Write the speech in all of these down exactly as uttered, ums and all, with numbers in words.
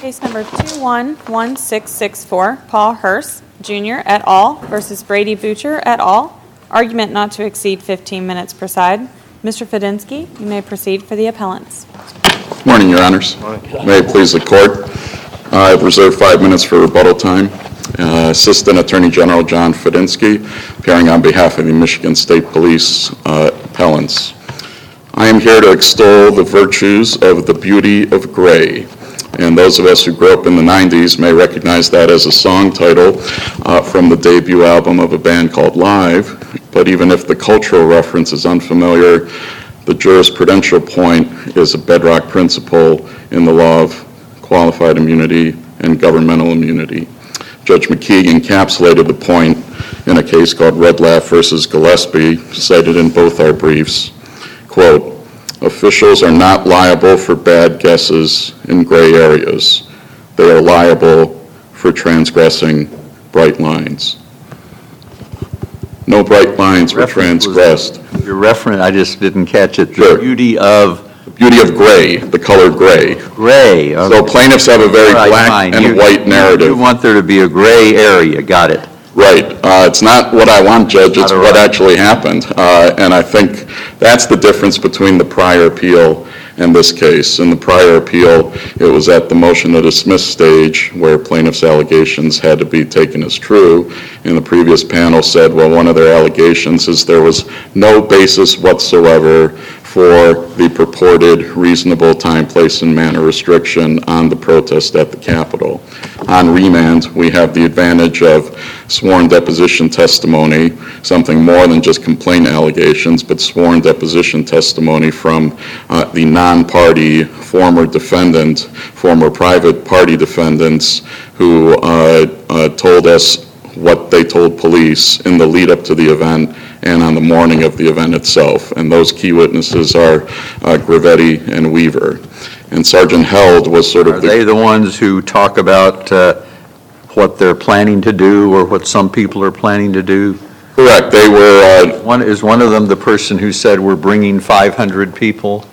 Case number two one one six six four, Paul Hurst, Junior et al. Versus Brady Butcher et al. Argument not to exceed fifteen minutes per side. Mister Fedenski, you may proceed for the appellants. Morning, Your Honors. May it please the Court. Uh, I've reserved five minutes for rebuttal time. Uh, Assistant Attorney General John Fedenski, appearing on behalf of the Michigan State Police uh, appellants. I am here to extol the virtues of the beauty of gray. And those of us who grew up in the nineties may recognize that as a song title uh, from the debut album of a band called Live. But even if the cultural reference is unfamiliar, the jurisprudential point is a bedrock principle in the law of qualified immunity and governmental immunity. Judge McKeague encapsulated the point in a case called Redlaff versus Gillespie, cited in both our briefs. Quote, officials are not liable for bad guesses in gray areas. They are liable for transgressing bright lines. No bright lines were transgressed. Your reference, I just didn't catch it. The Sure. beauty of The beauty of gray, the color gray. gray. Okay. So plaintiffs have a very All right, black fine. and You- white narrative. You want there to be a gray area. Got it. Right. Uh, it's not what I want, Judge. It's Not what right. actually happened. Uh, and I think that's the difference between the prior appeal and this case. In the prior appeal, it was at the motion to dismiss stage where plaintiff's allegations had to be taken as true. And the previous panel said, well, one of their allegations is there was no basis whatsoever for the purported reasonable time, place, and manner restriction on the protest at the Capitol. On remand, we have the advantage of sworn deposition testimony, something more than just complaint allegations, but sworn deposition testimony from uh, the non-party former defendant, former private party defendants who uh, uh, told us what they told police in the lead up to the event and on the morning of the event itself. And those key witnesses are uh, Gravetti and Weaver. And Sergeant Held was sort of Are the... they the ones who talk about uh, what they're planning to do or what some people are planning to do? Correct. They were... Uh, One, is one of them the person who said we're bringing five hundred people?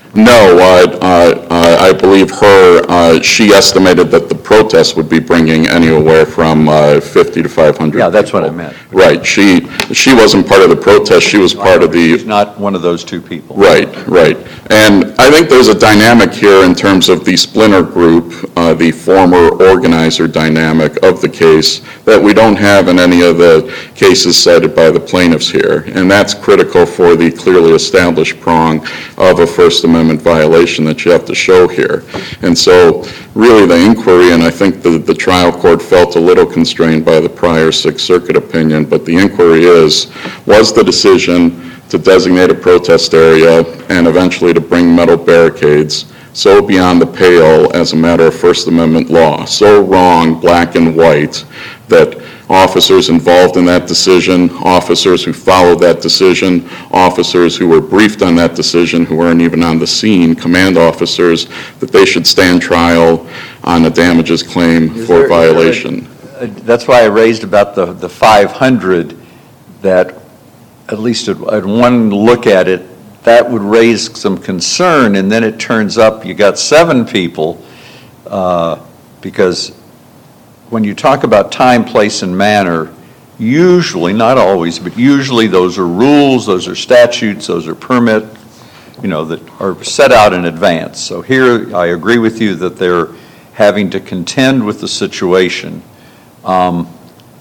no, uh, uh, uh, I believe her, uh, she estimated that the protest would be bringing anywhere from uh, fifty to five hundred Yeah, that's people. what I meant. Right. She, she wasn't part of the protest. She was part of the... She's not one of those two people. Right, right. And I think there's a dynamic here in terms of the splinter group, uh, the former organizer dynamic of the case that we don't have in any of the cases cited by the plaintiffs here. And that's critical for the clearly established prong of a First Amendment violation that you have to show here. And so really the inquiry, and I think the, the trial court felt a little constrained by the prior Sixth Circuit opinion, but the inquiry is, was the decision to designate a protest area and eventually to bring metal barricades so beyond the pale as a matter of First Amendment law, so wrong, black and white, that officers involved in that decision, officers who followed that decision, officers who were briefed on that decision who weren't even on the scene, command officers, that they should stand trial on a damages claim Is for there- is there a- violation. Uh, That's why I raised about the, the five hundred, that at least at, at one look at it, that would raise some concern, and then it turns up you got seven people, uh, because when you talk about time, place, and manner, usually, not always, but usually those are rules, those are statutes, those are permit, you know, that are set out in advance. So here, I agree with you that they're having to contend with the situation. Um,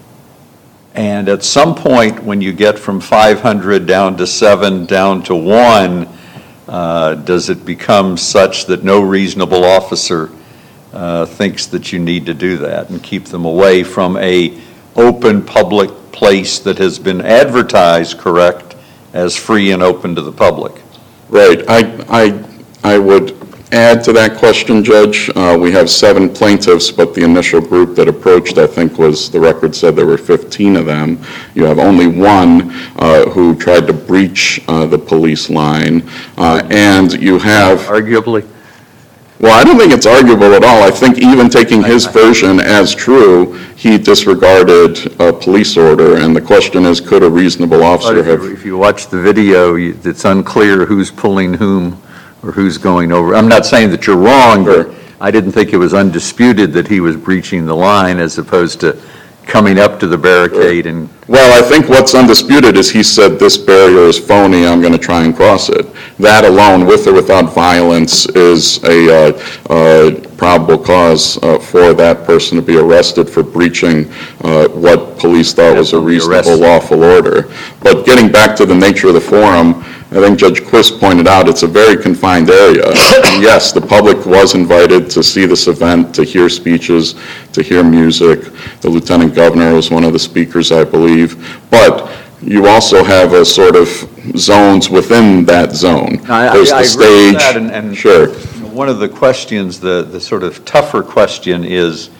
and at some point, when you get from five hundred down to seven, down to one, uh, does it become such that no reasonable officer uh, thinks that you need to do that and keep them away from a open public place that has been advertised, correct, as free and open to the public? Right. I, I, I would add to that question, Judge. Uh, we have seven plaintiffs, but the initial group that approached, I think, was, the record said there were fifteen of them. You have only one uh, who tried to breach uh, the police line, uh, and you have... Arguably? Well, I don't think it's arguable at all. I think even taking his version as true, he disregarded a police order, and the question is, could a reasonable But officer if have... you, if you watch the video, you, it's unclear who's pulling whom or who's going over. I'm not saying that you're wrong, Sure. but, I didn't think it was undisputed that he was breaching the line as opposed to coming up to the barricade and... Well, I think what's undisputed is he said this barrier is phony, I'm going to try and cross it. That alone, with or without violence, is a uh, uh, probable cause uh, for that person to be arrested for breaching uh, what police thought was a reasonable lawful order. But getting back to the nature of the forum, I think Judge Quist pointed out it's a very confined area. And yes, the public was invited to see this event, to hear speeches, to hear music. The Lieutenant Governor was one of the speakers, I believe. But you also have a sort of zones within that zone. I, There's I, the I agree with stage. that, and, and sure. One of the questions, the, the sort of tougher question is,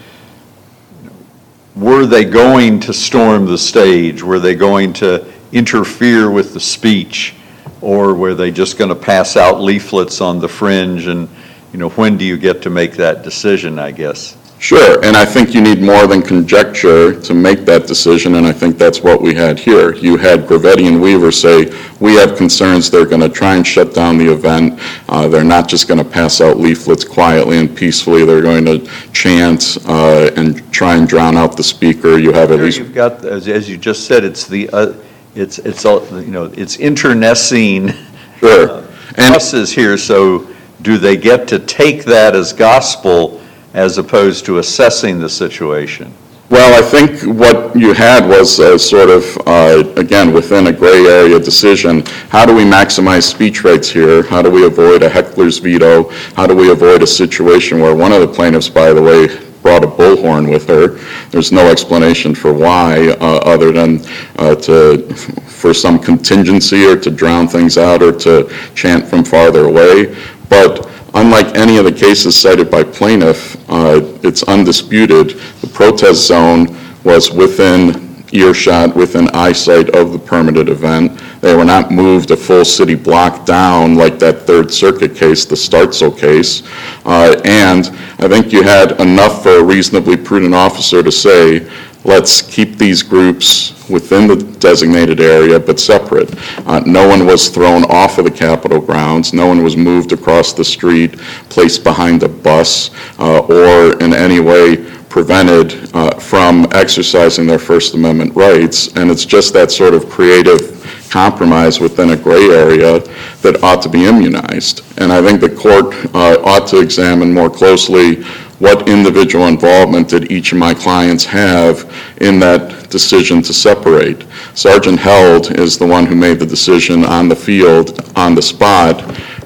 were they going to storm the stage? Were they going to interfere with the speech? Or were they just going to pass out leaflets on the fringe? And, you know, when do you get to make that decision, I guess? Sure, and I think you need more than conjecture to make that decision, and I think that's what we had here. You had Gravetti and Weaver say, we have concerns they're going to try and shut down the event. Uh, they're not just going to pass out leaflets quietly and peacefully. They're going to chant uh, and try and drown out the speaker. You have at Here least... You've got, as, as you just said, it's the, uh, it's, it's, all you know, it's internecine Sure. uh, pluses here, so do they get to take that as gospel as opposed to assessing the situation? Well, I think what you had was a sort of, uh, again, within a gray area decision. How do we maximize speech rights here? How do we avoid a heckler's veto? How do we avoid a situation where one of the plaintiffs, by the way, brought a bullhorn with her? There's no explanation for why, uh, other than uh, to for some contingency or to drown things out or to chant from farther away. But unlike any of the cases cited by plaintiff, uh, it's undisputed. The protest zone was within earshot, within eyesight of the permitted event. They were not moved a full city block down like that Third Circuit case, the Startzel case. Uh, and I think you had enough for a reasonably prudent officer to say, let's keep these groups within the designated area but separate. Uh, no one was thrown off of the Capitol grounds. No one was moved across the street, placed behind a bus, uh, or in any way prevented uh, from exercising their First Amendment rights. And it's just that sort of creative compromise within a gray area that ought to be immunized. And I think the court uh, ought to examine more closely what individual involvement did each of my clients have in that decision to separate. Sergeant Held is the one who made the decision on the field, on the spot.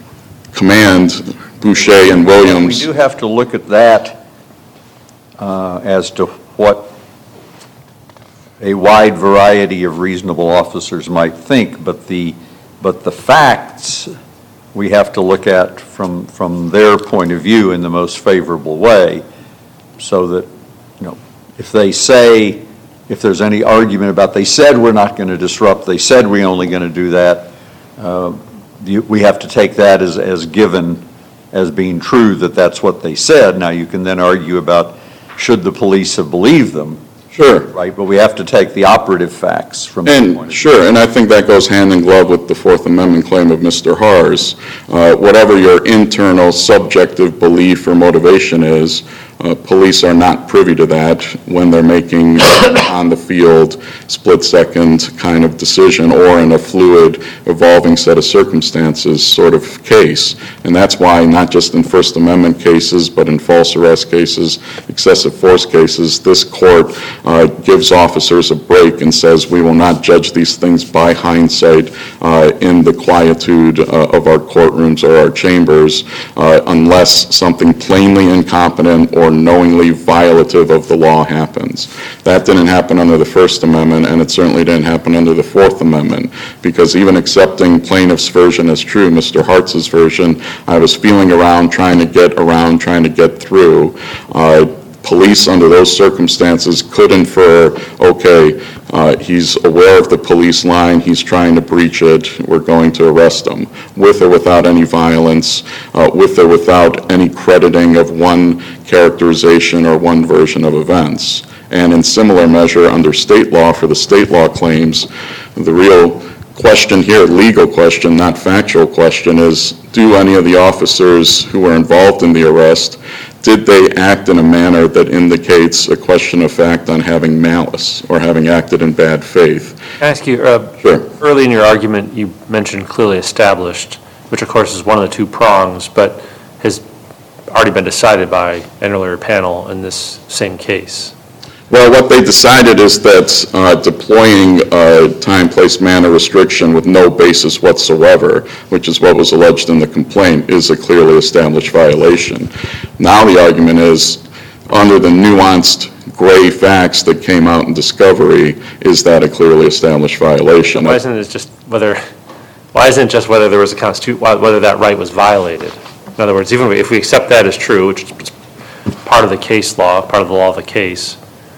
Command, Boucher and Williams. We do have to look at that uh, as to what a wide variety of reasonable officers might think, but the, but the facts we have to look at from, from their point of view in the most favorable way, so that, you know, if they say, if there's any argument about they said we're not going to disrupt, they said we're only going to do that, uh, you, we have to take that as, as given, as being true that that's what they said. Now you can then argue about should the police have believed them. Sure. Right, but we have to take the operative facts from that point of view. Sure, and I think that goes hand in glove with the Fourth Amendment claim of Mister Haars. Uh, whatever your internal subjective belief or motivation is, uh, police are not privy to that when they're making on the field split-second kind of decision or in a fluid, evolving set of circumstances sort of case. And that's why not just in First Amendment cases, but in false arrest cases, excessive force cases, this court Uh, gives officers a break and says we will not judge these things by hindsight uh, in the quietude uh, of our courtrooms or our chambers uh, unless something plainly incompetent or knowingly violative of the law happens. That didn't happen under the First Amendment, and it certainly didn't happen under the Fourth Amendment, because even accepting plaintiff's version as true, Mister Hartz's version, I was feeling around, trying to get around, trying to get through. Uh, Police, under those circumstances, could infer, okay, uh, he's aware of the police line, he's trying to breach it, we're going to arrest him, with or without any violence, uh, with or without any crediting of one characterization or one version of events. And in similar measure, under state law, for the state law claims, the real question here, legal question, not factual question, is do any of the officers who were involved in the arrest, did they act in a manner that indicates a question of fact on having malice or having acted in bad faith? Can I ask you, uh, Sure. early in your argument, you mentioned clearly established, which of course is one of the two prongs, but has already been decided by an earlier panel in this same case. Well, what they decided is that uh, deploying a time, place, manner restriction with no basis whatsoever, which is what was alleged in the complaint, is a clearly established violation. Now the argument is, under the nuanced gray facts that came out in discovery, is that a clearly established violation? Why isn't it just whether, why isn't it just whether there was a constitu, whether that right was violated? In other words, even if we accept that as true, which is part of the case law, part of the law of the case,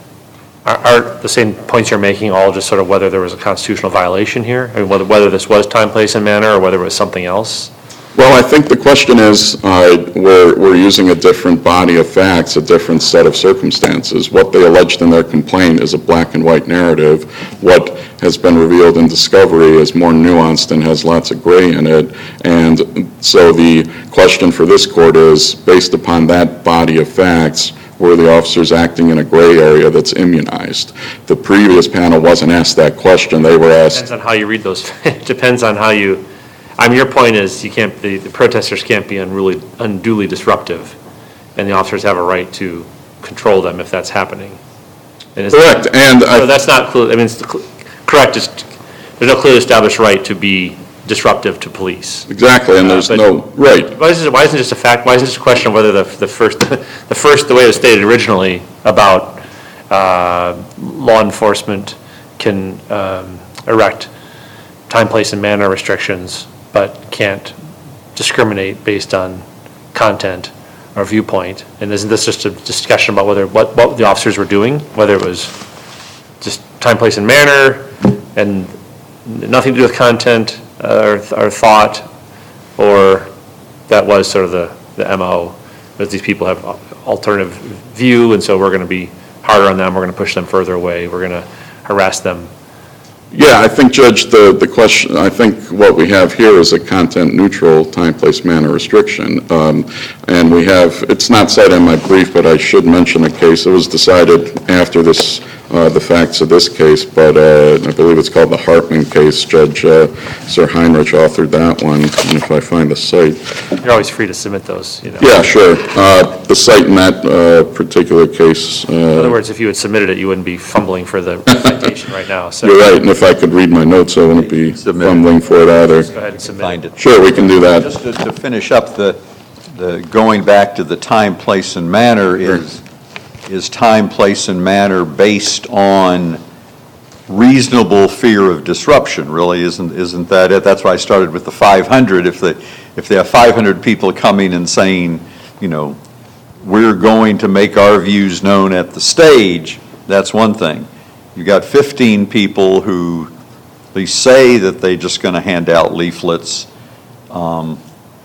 Are, are the same points you're making all just sort of whether there was a constitutional violation here? I mean, whether, whether this was time, place, and manner, or whether it was something else? Well, I think the question is, uh, we're, we're using a different body of facts, a different set of circumstances. What they alleged in their complaint is a black and white narrative. What has been revealed in discovery is more nuanced and has lots of gray in it. And so the question for this court is, based upon that body of facts, were the officers acting in a gray area that's immunized? The previous panel wasn't asked that question. They were asked... Depends on how you read those. It depends on how you... I mean, your point is you can't, the, the protesters can't be unruly, unduly disruptive, and the officers have a right to control them if that's happening. And Correct, that, and... so I, that's not, clear, I mean, it's correct, it's, there's no clearly established right to be disruptive to police. Exactly, and there's Uh, no... Right. Why isn't, it, why isn't it just a fact, why isn't it just a question of whether the, the first, the first, the way it was stated originally about uh, law enforcement can um, erect time, place, and manner restrictions, but can't discriminate based on content or viewpoint? And isn't this just a discussion about whether, what, what the officers were doing, whether it was just time, place, and manner, and nothing to do with content, Or, or thought, or that was sort of the, the M O, that these people have alternative view, and so we're going to be harder on them, we're going to push them further away, we're going to harass them. Yeah, I think, Judge, the, the question, I think what we have here is a content-neutral time, place, manner restriction. Um, and we have, it's not cited in my brief, but I should mention a case. It was decided after this, uh, the facts of this case, but uh, I believe it's called the Hartman case. Judge uh, Sir Heinrich authored that one, and if I find the site. You're always free to submit those, you know. Yeah, sure. Uh, the site in that uh, particular case. Uh, In other words, if you had submitted it, you wouldn't be fumbling for the citation right now. So You're right, and if I could read my notes, I wouldn't be Submit. fumbling for it either. go ahead and submit Find it. it. Sure, we can do that. Just to, to finish up, the, the, going back to the time, place, and manner is, is time, place, and manner based on reasonable fear of disruption, really, isn't, isn't that it? That's why I started with the five hundred. If, the, if there are five hundred people coming and saying, you know, we're going to make our views known at the stage, that's one thing. You got fifteen people who they say that they're just going to hand out leaflets. Um,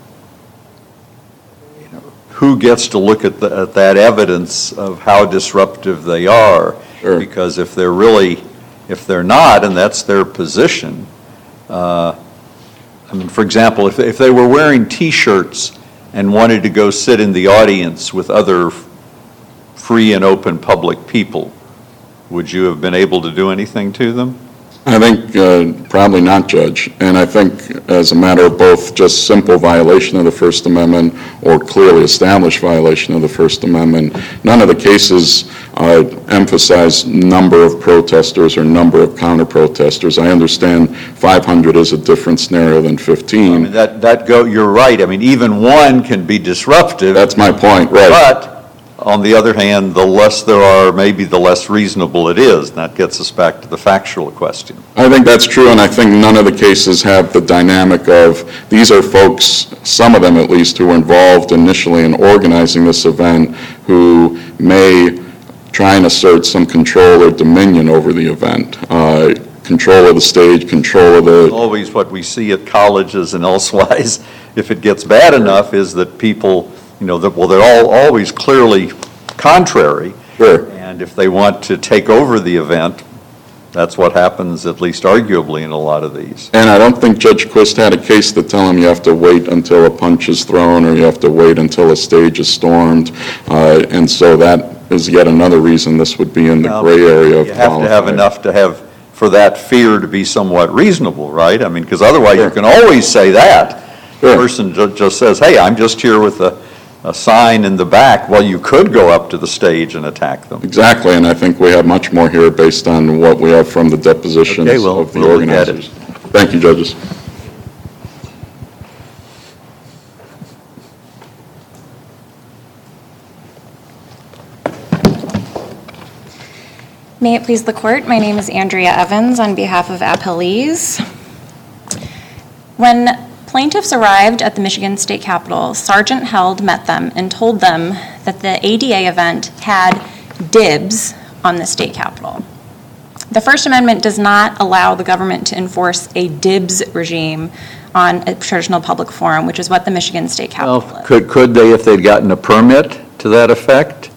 you know, who gets to look at, the, at that evidence of how disruptive they are? Sure. Because if they're really, if they're not, and that's their position, uh, I mean, for example, if, if they were wearing T-shirts and wanted to go sit in the audience with other free and open public people, would you have been able to do anything to them? I think uh, probably not, Judge. And I think as a matter of both just simple violation of the First Amendment or clearly established violation of the First Amendment, none of the cases uh, emphasize number of protesters or number of counter-protesters. I understand five hundred is a different scenario than I fifteen. mean, that, that go, you're right. I mean, even one can be disruptive. That's my point, right. But, on the other hand, the less there are, maybe the less reasonable it is. And that gets us back to the factual question. I think that's true, and I think none of the cases have the dynamic of, these are folks, some of them at least, who were involved initially in organizing this event, who may try and assert some control or dominion over the event. Uh, control of the stage, control of the... Always what we see at colleges and elsewise, if it gets bad enough, is that people, you know, that, well, they're all always clearly contrary. Sure. And if they want to take over the event, That's what happens, at least arguably, in a lot of these. And I don't think Judge Quist had a case to tell him you have to wait until a punch is thrown or you have to wait until a stage is stormed. Uh, And so that is yet another reason this would be in the Now, gray area of You have to have qualified. enough to have, for that fear to be somewhat reasonable, right? I mean, because otherwise you Sure. can always say that. The Sure. person ju- just says, hey, I'm just here with a, a sign in the back. Well, you could go up to the stage and attack them. Exactly, and I think we have much more here based on what we have from the depositions Okay, well, of the we'll look at it. organizers. Thank you, judges. May it please the court, my name is Andrea Evans on behalf of appellees. When plaintiffs arrived at the Michigan State Capitol, Sergeant Held met them and told them that the A D A event had dibs on the state capitol. The First Amendment does not allow the government to enforce a dibs regime on a traditional public forum, which is what the Michigan State Well, Capitol is. could, could they if they'd gotten a permit to that effect?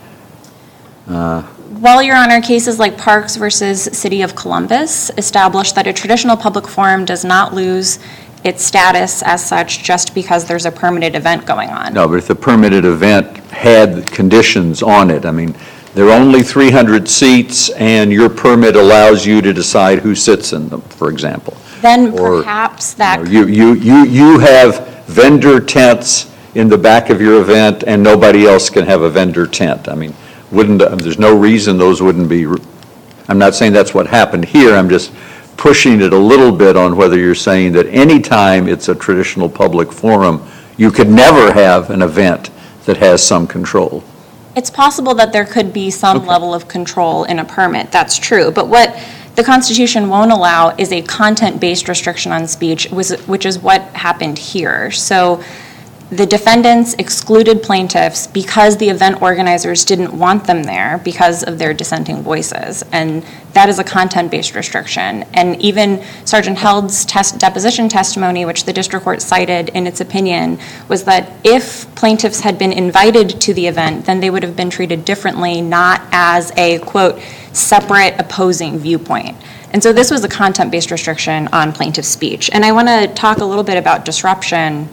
Well, Your Honor, cases like Parks versus City of Columbus establish that a traditional public forum does not lose its status as such just because there's a permitted event going on. No, but if the permitted event had conditions on it, I mean, there are only three hundred seats, and your permit allows you to decide who sits in them, for example. Then Or, perhaps that, You, you, you, you have vendor tents in the back of your event, and nobody else can have a vendor tent. I mean, wouldn't, uh, there's no reason those wouldn't be, I'm not saying that's what happened here, I'm just pushing it a little bit on whether you're saying that anytime it's a traditional public forum, you could never have an event that has some control. it's possible that there could be some Okay. level of control in a permit, that's true. But what the Constitution won't allow is a content-based restriction on speech, was- which is what happened here. So the defendants excluded plaintiffs because the event organizers didn't want them there because of their dissenting voices. And that is a content-based restriction. And even Sergeant Held's test, deposition testimony, which the district court cited in its opinion, was that if plaintiffs had been invited to the event, then they would have been treated differently, not as a, quote, separate opposing viewpoint. And so this was a content-based restriction on plaintiff speech. And I want to talk a little bit about disruption.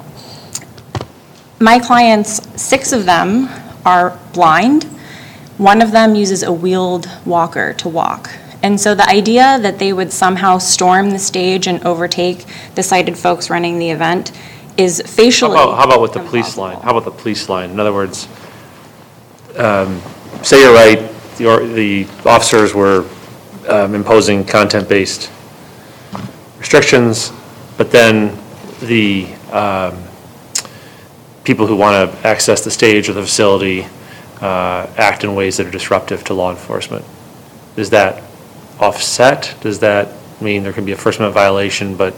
My clients, six of them are blind. One of them uses a wheeled walker to walk. And so the idea that they would somehow storm the stage and overtake the sighted folks running the event is How facially about, how about with the police line? impossible. How about the police line? In other words, um, say you're right, the, or- the officers were um, imposing content-based restrictions, but then the um, people who want to access the stage or the facility uh, act in ways that are disruptive to law enforcement. Is that offset? Does that mean there can be a First Amendment violation, but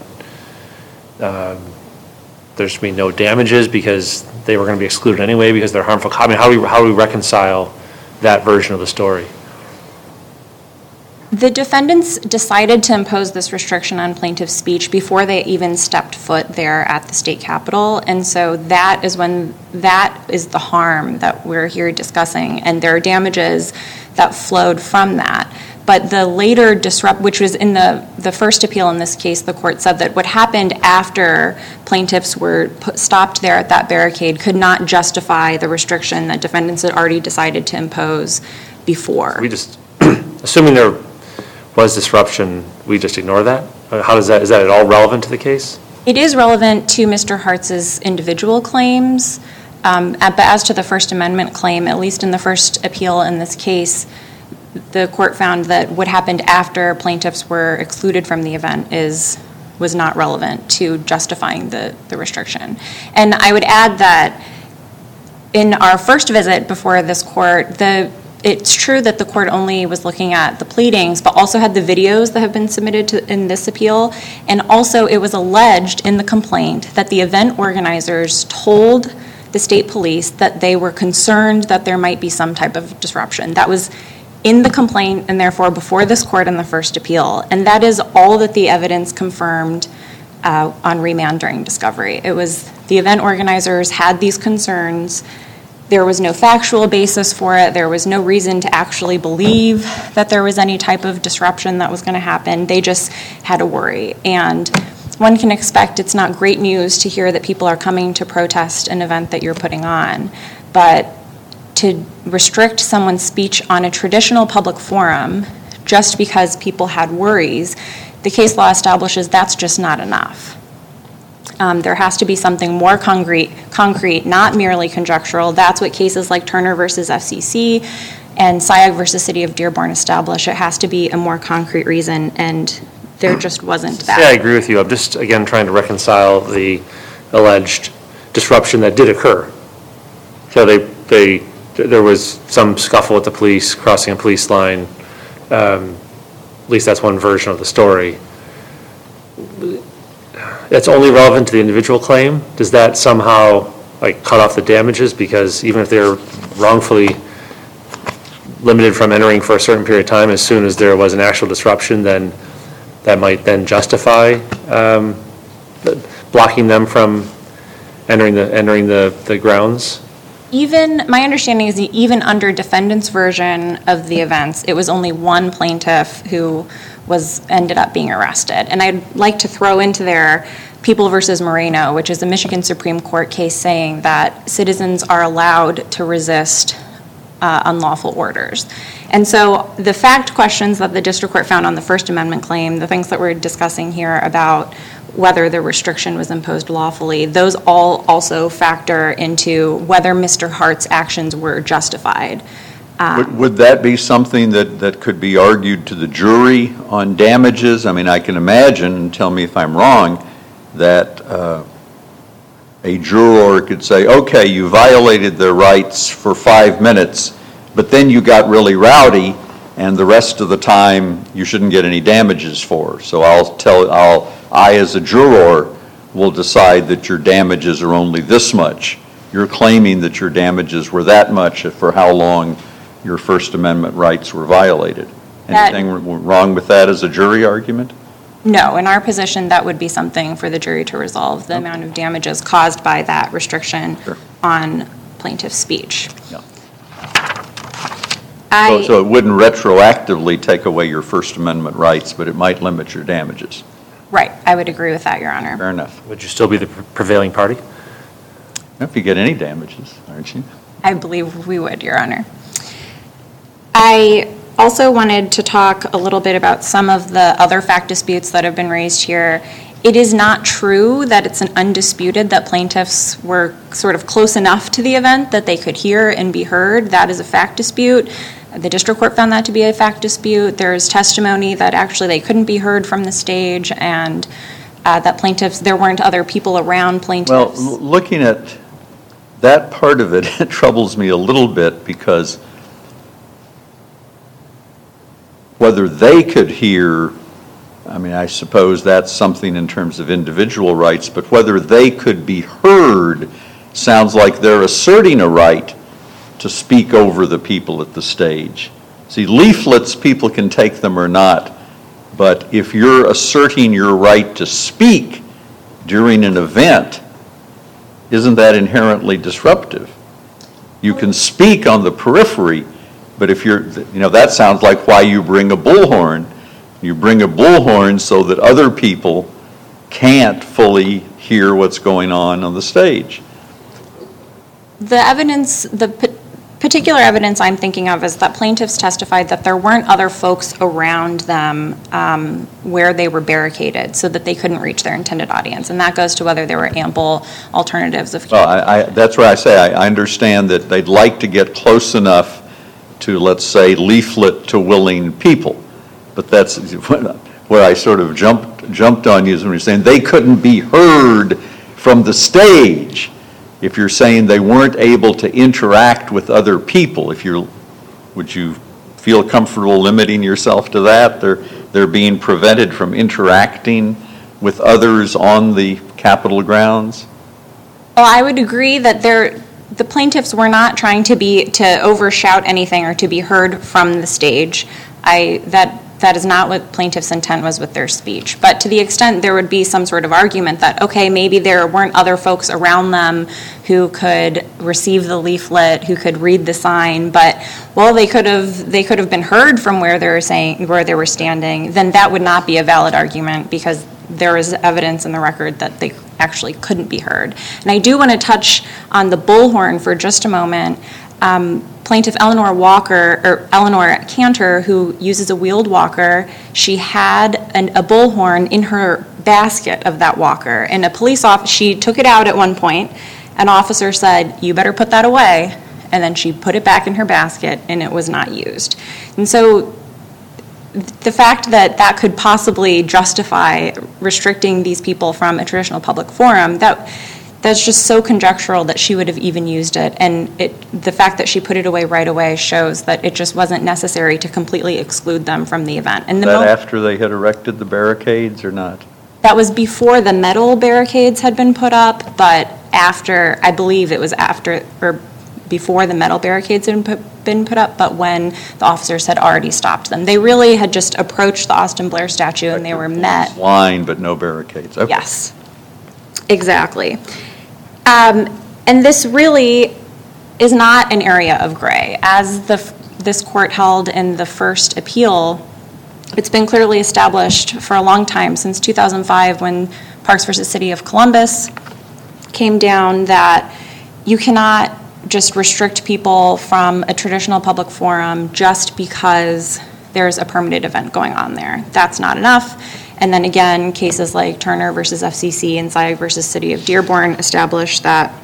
um, there's going to be no damages because they were going to be excluded anyway because they're harmful? I mean, how do we, how do we reconcile that version of the story? The defendants decided to impose this restriction on plaintiff's speech before they even stepped foot there at the state capitol. And so that is when, that is the harm that we're here discussing. And there are damages that flowed from that. But the later disrupt, which was in the, the first appeal in this case, the court said that what happened after plaintiffs were put, stopped there at that barricade could not justify the restriction that defendants had already decided to impose before. We just, assuming there was disruption, we just ignore that? Uh, How does that, is that at all relevant to the case? It is relevant to Mister Hartz's individual claims, um, uh, but as to the First Amendment claim, at least in the first appeal in this case, the court found that what happened after plaintiffs were excluded from the event is, was not relevant to justifying the, the restriction. And I would add that in our first visit before this court, the it's true that the court only was looking at the pleadings, but also had the videos that have been submitted to, in this appeal. And also it was alleged in the complaint that the event organizers told the state police that they were concerned that there might be some type of disruption. That was in the complaint and therefore before this court in the first appeal. And that is all that the evidence confirmed uh, on remand during discovery. It was the event organizers had these concerns. There was no factual basis for it. There was no reason to actually believe that there was any type of disruption that was going to happen. They just had a worry. And one can expect it's not great news to hear that people are coming to protest an event that you're putting on. But to restrict someone's speech on a traditional public forum just because people had worries, the case law establishes that's just not enough. Um, there has to be something more concrete, concrete, not merely conjectural. That's what cases like Turner versus F C C and SIAG versus City of Dearborn establish. It has to be a more concrete reason, and there just wasn't that. Yeah, I agree with you. I'm just, again, trying to reconcile the alleged disruption that did occur. So they, they, there was some scuffle with the police, crossing a police line. Um, at least that's one version of the story. That's only relevant to the individual claim. Does that somehow like cut off the damages? Because even if they're wrongfully limited from entering for a certain period of time, as soon as there was an actual disruption, then that might then justify um, blocking them from entering the entering the, the grounds? Even, my understanding is that even under defendant's version of the events, it was only one plaintiff who was, ended up being arrested. And I'd like to throw into there People versus Moreno, which is a Michigan Supreme Court case saying that citizens are allowed to resist uh, unlawful orders. And so the fact questions that the district court found on the First Amendment claim, the things that we're discussing here about whether the restriction was imposed lawfully, those all also factor into whether Mister Hart's actions were justified. Um, Would, would that be something that, that could be argued to the jury on damages? I mean, I can imagine, and tell me if I'm wrong, that uh, a juror could say, okay, you violated their rights for five minutes, but then you got really rowdy, and the rest of the time you shouldn't get any damages for. So I'll tell, I'll, I as a juror will decide that your damages are only this much. You're claiming that your damages were that much for how long your First Amendment rights were violated. That- Anything wrong with that as a jury argument? No, in our position, that would be something for the jury to resolve, the amount of damages caused by that restriction Sure. on plaintiff's speech. Yeah. So, I, so it wouldn't retroactively take away your First Amendment rights, but it might limit your damages. right, I would agree with that, Your Honor. Fair enough. Would you still be the prevailing party? If you get any damages, aren't you? I believe we would, Your Honor. I also wanted to talk a little bit about some of the other fact disputes that have been raised here. It is not true that it's an undisputed that plaintiffs were sort of close enough to the event that they could hear and be heard. That is a fact dispute. The district court found that to be a fact dispute. There's testimony that actually they couldn't be heard from the stage, and uh, that plaintiffs, there weren't other people around plaintiffs. Well, l- looking at that part of it, it troubles me a little bit, because whether they could hear, I mean, I suppose that's something in terms of individual rights, but whether they could be heard sounds like they're asserting a right to speak over the people at the stage. See, leaflets, people can take them or not, but if you're asserting your right to speak during an event, isn't that inherently disruptive? You can speak on the periphery, but if you're, you know, that sounds like why you bring a bullhorn. You bring a bullhorn so that other people can't fully hear what's going on on the stage. The evidence, the p- particular evidence I'm thinking of is that plaintiffs testified that there weren't other folks around them um, where they were barricaded so that they couldn't reach their intended audience. And that goes to whether there were ample alternatives of Well, I, I, that's why I say I, I understand that they'd like to get close enough to, let's say, leaflet to willing people. But that's where I sort of jumped jumped on you, is when you're saying they couldn't be heard from the stage. If you're saying they weren't able to interact with other people, if you're, would you feel comfortable limiting yourself to that? They're they're being prevented from interacting with others on the Capitol grounds? Well, I would agree that there, the plaintiffs were not trying to be, to overshout anything or to be heard from the stage. I, that that is not what plaintiff's intent was with their speech. But to the extent there would be some sort of argument that, okay, maybe there weren't other folks around them who could receive the leaflet, who could read the sign, but, well, they could have they could have been heard from where they were saying where they were standing, then that would not be a valid argument because there is evidence in the record that they actually couldn't be heard. And I do want to touch on the bullhorn for just a moment. Um, Plaintiff Eleanor Walker, or Eleanor Cantor, who uses a wheeled walker, she had an, a bullhorn in her basket of that walker. And a police officer, she took it out at one point. An officer said, "You better put that away." And then she put it back in her basket, and it was not used. And so the fact that that could possibly justify restricting these people from a traditional public forum, that that's just so conjectural that she would have even used it. And it, the fact that she put it away right away shows that it just wasn't necessary to completely exclude them from the event. And the That mo- after they had erected the barricades or not? That was before the metal barricades had been put up, but after, I believe it was after, or before the metal barricades had been put, been put up, but when the officers had already stopped them. They really had just approached the Austin Blair statue and they were met. Line, but no barricades. Okay. Yes, exactly. Um, and this really is not an area of gray. As the, this court held in the first appeal, it's been clearly established for a long time, since two thousand five when Parks versus City of Columbus came down, that you cannot just restrict people from a traditional public forum just because there's a permitted event going on there. That's not enough. And then again, cases like Turner versus F C C and Cy versus City of Dearborn established that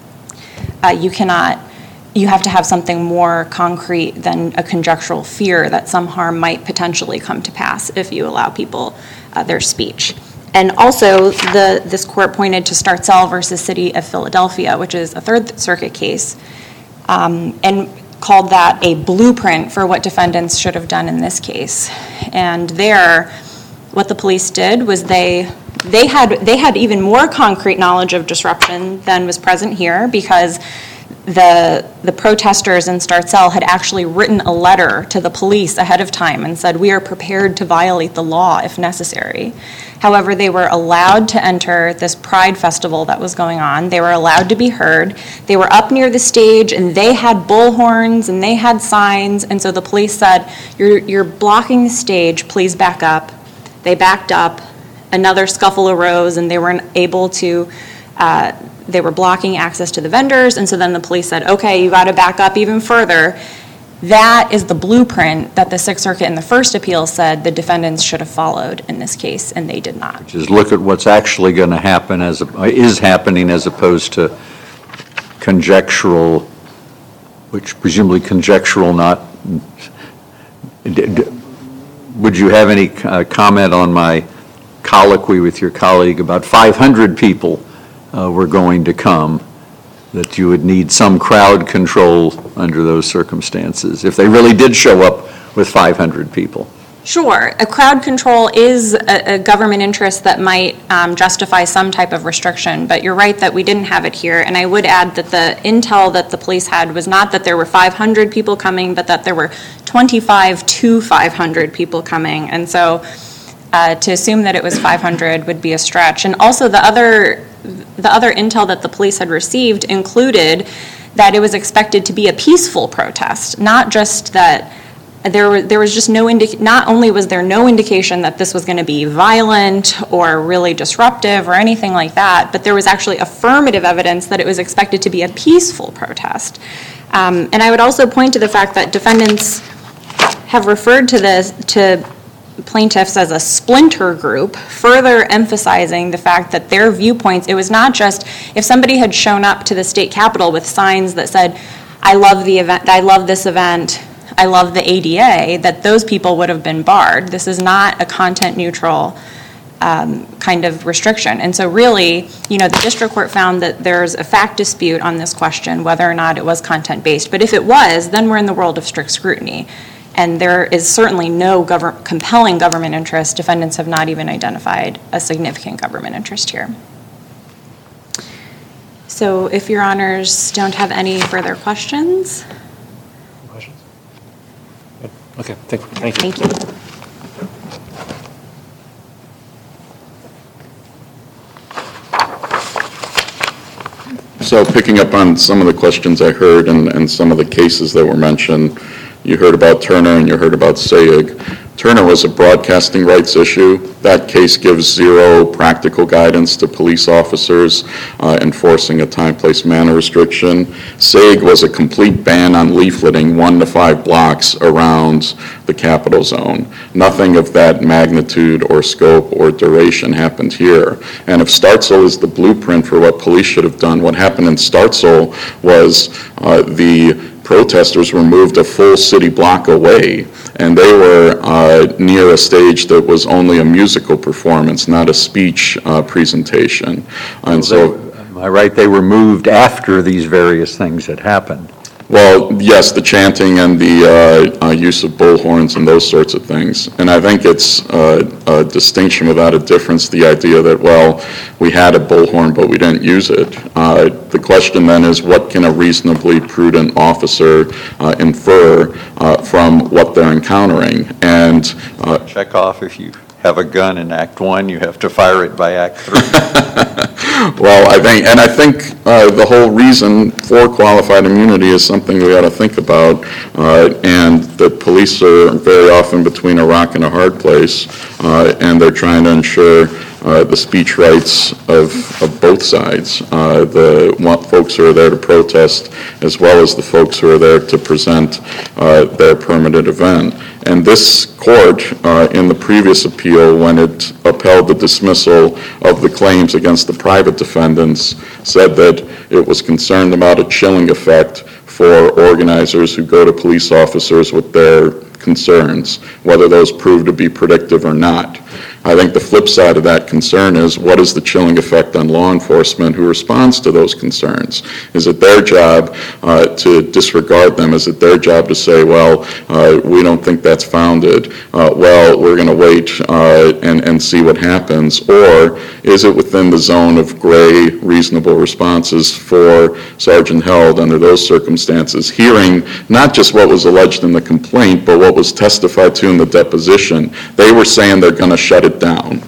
uh, you cannot, you have to have something more concrete than a conjectural fear that some harm might potentially come to pass if you allow people uh, their speech. And also, the this court pointed to Startzell versus City of Philadelphia, which is a Third Circuit case, um, and called that a blueprint for what defendants should have done in this case. And there, what the police did was they they had they had even more concrete knowledge of disruption than was present here, because the the protesters in Startzell had actually written a letter to the police ahead of time and said, "We are prepared to violate the law if necessary." However, they were allowed to enter this Pride Festival that was going on. They were allowed to be heard. They were up near the stage, and they had bullhorns, and they had signs, and so the police said, you're, you're blocking the stage, please back up. They backed up. Another scuffle arose, and they weren't able to, uh, they were blocking access to the vendors, and so then the police said, okay, you got to back up even further. That is the blueprint that the Sixth Circuit in the first appeal said the defendants should have followed in this case, and they did not. Just look at what's actually going to happen, as is happening, as opposed to conjectural, which presumably conjectural, not. Would you have any uh, comment on my colloquy with your colleague about five hundred people uh, were going to come, that you would need some crowd control under those circumstances, if they really did show up with five hundred people? Sure. A crowd control is a, a government interest that might um, justify some type of restriction, but you're right that we didn't have it here. And I would add that the intel that the police had was not that there were five hundred people coming, but that there were twenty-five to five hundred people coming. And so uh, to assume that it was five hundred would be a stretch. And also the other The other intel that the police had received included that it was expected to be a peaceful protest, not just that there was, there was just no indi- not only was there no indication that this was going to be violent or really disruptive or anything like that, but there was actually affirmative evidence that it was expected to be a peaceful protest. Um, and I would also point to the fact that defendants have referred to this, to plaintiffs as a splinter group, further emphasizing the fact that their viewpoints, it was not just if somebody had shown up to the state capitol with signs that said, I love the event, I love this event, I love the A D A, that those people would have been barred. This is not a content neutral um, kind of restriction. And so really, you know, the district court found that there's a fact dispute on this question, whether or not it was content based. But if it was, then we're in the world of strict scrutiny. And there is certainly no gov- compelling government interest. Defendants have not even identified a significant government interest here. So if your honors don't have any further questions. Questions? Okay, thank, thank you. Thank you. So picking up on some of the questions I heard and, and some of the cases that were mentioned, you heard about Turner and you heard about Sayeg. Turner was a broadcasting rights issue. That case gives zero practical guidance to police officers uh, enforcing a time, place, manner restriction. Sayeg was a complete ban on leafleting one to five blocks around the Capitol zone. Nothing of that magnitude or scope or duration happened here. And if Startzel is the blueprint for what police should have done, what happened in Startzel was uh, the protesters were moved a full city block away, and they were uh, near a stage that was only a musical performance, not a speech uh, presentation. And so, Am I right, they were moved after these various things had happened? well, yes, the chanting and the uh, uh, use of bullhorns and those sorts of things. And I think it's uh, a distinction without a difference, the idea that, well, we had a bullhorn, but we didn't use it. Uh, the question then is, what can a reasonably prudent officer uh, infer uh, from what they're encountering? And uh, Check off, if you have a gun in Act One, you have to fire it by Act Three. Well, I think, and I think uh, the whole reason for qualified immunity is something we ought to think about, uh, and that police are very often between a rock and a hard place, uh, and they're trying to ensure uh, the speech rights of, of both sides, uh, the one, folks who are there to protest, as well as the folks who are there to present uh, their permitted event. And this court, uh, in the previous appeal, when it upheld the dismissal of the claims against the private defendants, said that it was concerned about a chilling effect for organizers who go to police officers with their concerns, whether those prove to be predictive or not. I think the flip side of that concern is, what is the chilling effect on law enforcement who responds to those concerns? Is it their job uh, to disregard them? Is it their job to say, well, uh, we don't think that's founded, uh, well, we're going to wait uh, and, and see what happens? Or is it within the zone of gray, reasonable responses for Sergeant Held under those circumstances, hearing not just what was alleged in the complaint, but what was testified to in the deposition? They were saying they're going to shut it down.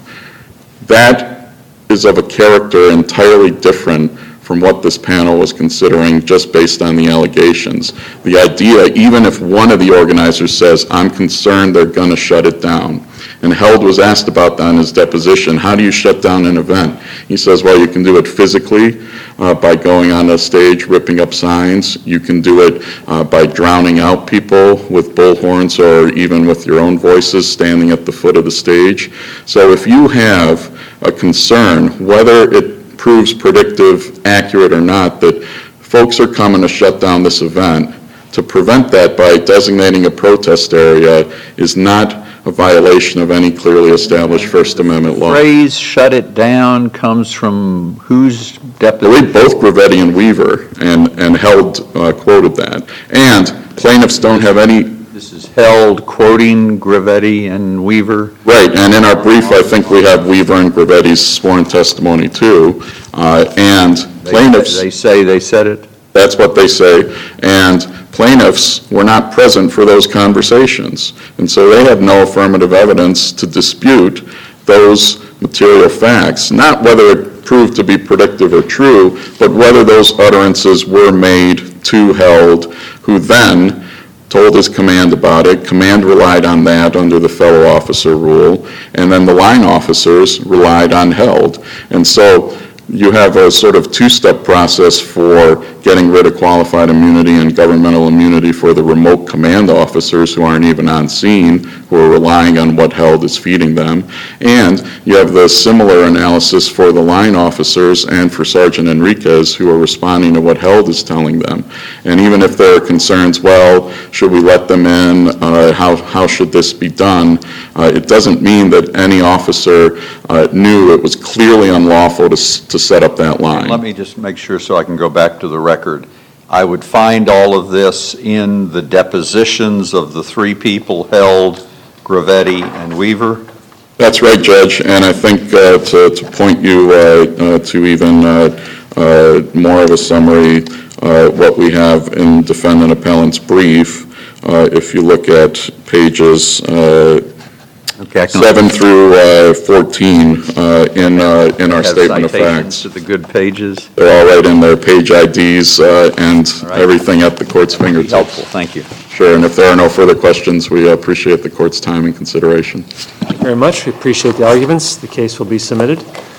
That is of a character entirely different from what this panel was considering just based on the allegations. The idea, even if one of the organizers says, I'm concerned they're going to shut it down, and Held was asked about that in his deposition, how do you shut down an event? He says, well, you can do it physically uh, by going on a stage, ripping up signs. You can do it uh, by drowning out people with bullhorns or even with your own voices standing at the foot of the stage. So if you have a concern, whether it proves predictive, accurate or not, that folks are coming to shut down this event, to prevent that by designating a protest area is not a violation of any clearly established First Amendment law. The phrase "shut it down" comes from whose I deposition? believe both Gravetti and Weaver, and, and Held uh, quoted that. And plaintiffs don't have any, This is Held quoting Gravetti and Weaver. right, and in our brief, I think we have Weaver and Gravetti's sworn testimony too. Uh, and They- plaintiffs, They say they said it. that's what they say, and plaintiffs were not present for those conversations. And so they have no affirmative evidence to dispute those material facts, not whether it proved to be predictive or true, but whether those utterances were made to Held, who then told his command about it. Command relied on that under the fellow officer rule, and then the line officers relied on Held. And so you have a sort of two-step process for getting rid of qualified immunity and governmental immunity for the remote command officers who aren't even on scene, who are relying on what Held is feeding them. And you have the similar analysis for the line officers and for Sergeant Enriquez, who are responding to what Held is telling them. And even if there are concerns, well, should we let them in? Uh, how, how should this be done? Uh, it doesn't mean that any officer uh, knew it was clearly unlawful to, to set up that line. Let me just make sure so I can go back to the record. I would find all of this in the depositions of the three people Held, Gravetti, and Weaver. That's right, Judge, and I think uh, to, to point you uh, uh, to even uh, uh, more of a summary, uh, what we have in defendant appellant's brief, uh, if you look at pages uh, Okay, I can- seven through uh, fourteen uh, in, uh, in our Have statement of citations facts. to the good pages. They're all right in their page I Ds uh, and right. everything at the court's Be fingertips. helpful, thank you. Sure, and if there are no further questions, we appreciate the court's time and consideration. Thank you very much. We appreciate the arguments. The case will be submitted.